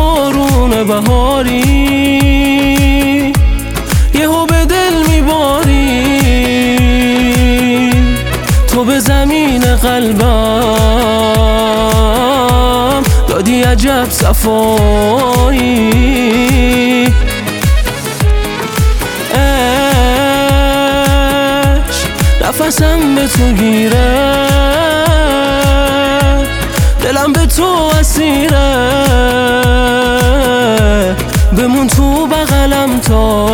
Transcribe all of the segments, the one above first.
بارون بهاری یهو به دل میباری، تو به زمین قلبم دادی عجب صفایی. نفسم به تو گیره، دلم به تو اسیره، بمون تو بغلم تا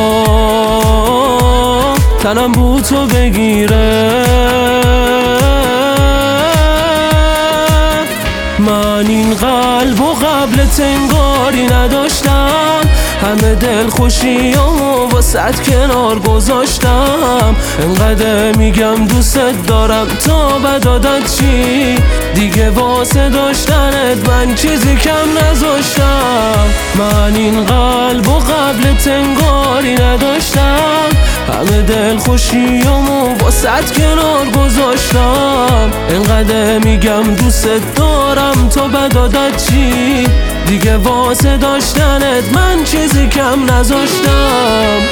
تنم بو تو بگیره. من این قلب و قبل تنگاری نداشتم، همه دل خوشیامو واسه کنار گذاشتم. انقدر میگم دوست دارم تا بد عادت چی، دیگه واسه داشتنت من چیزی کم نذاشتم. من این قلب و قبل تنگاری نداشتم، همه دل خوشیامو واسه کنار گذاشتم. انقدر میگم دوست دارم تا بد عادت چی، دیگه واسه داشتنت من چیزی کم نذاشتم.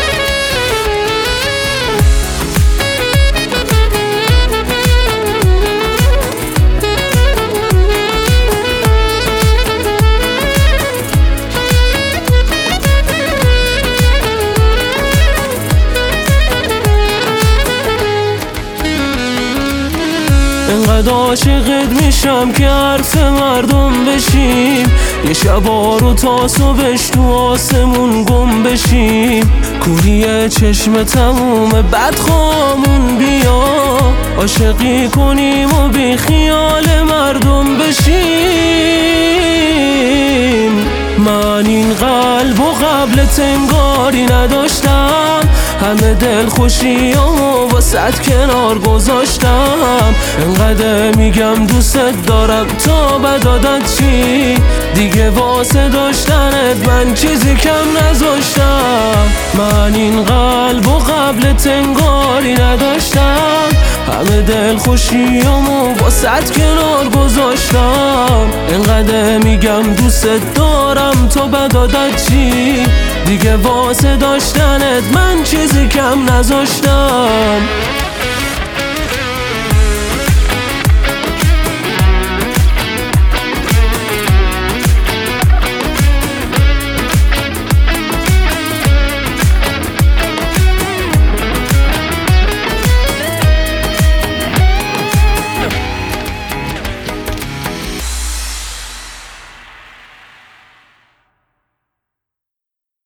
انقدر عاشقت میشم که حرف مردم بشیم، یه شبا رو تا صبحش تو آسمون گم بشیم. کوری چشم تموم بدخوامون بیا، عاشقی کنیم و بی خیال مردم بشیم. من این قلب و قبل تنگاری نداشتم، همه دل خوشیامو واسه کنار گذاشتم. انقدر میگم دوست دارم تا بد عادت چی، دیگه واسه داشتنت من چیزی کم نذاشتم. من این قلب و قبل تنگاری نداشتم، همه دل خوشیامو واسه کنار گذاشتم. انقدر میگم دوست دارم تا بد عادت چی، دیگه واسه داشتنت من چیزی کم نذاشتم.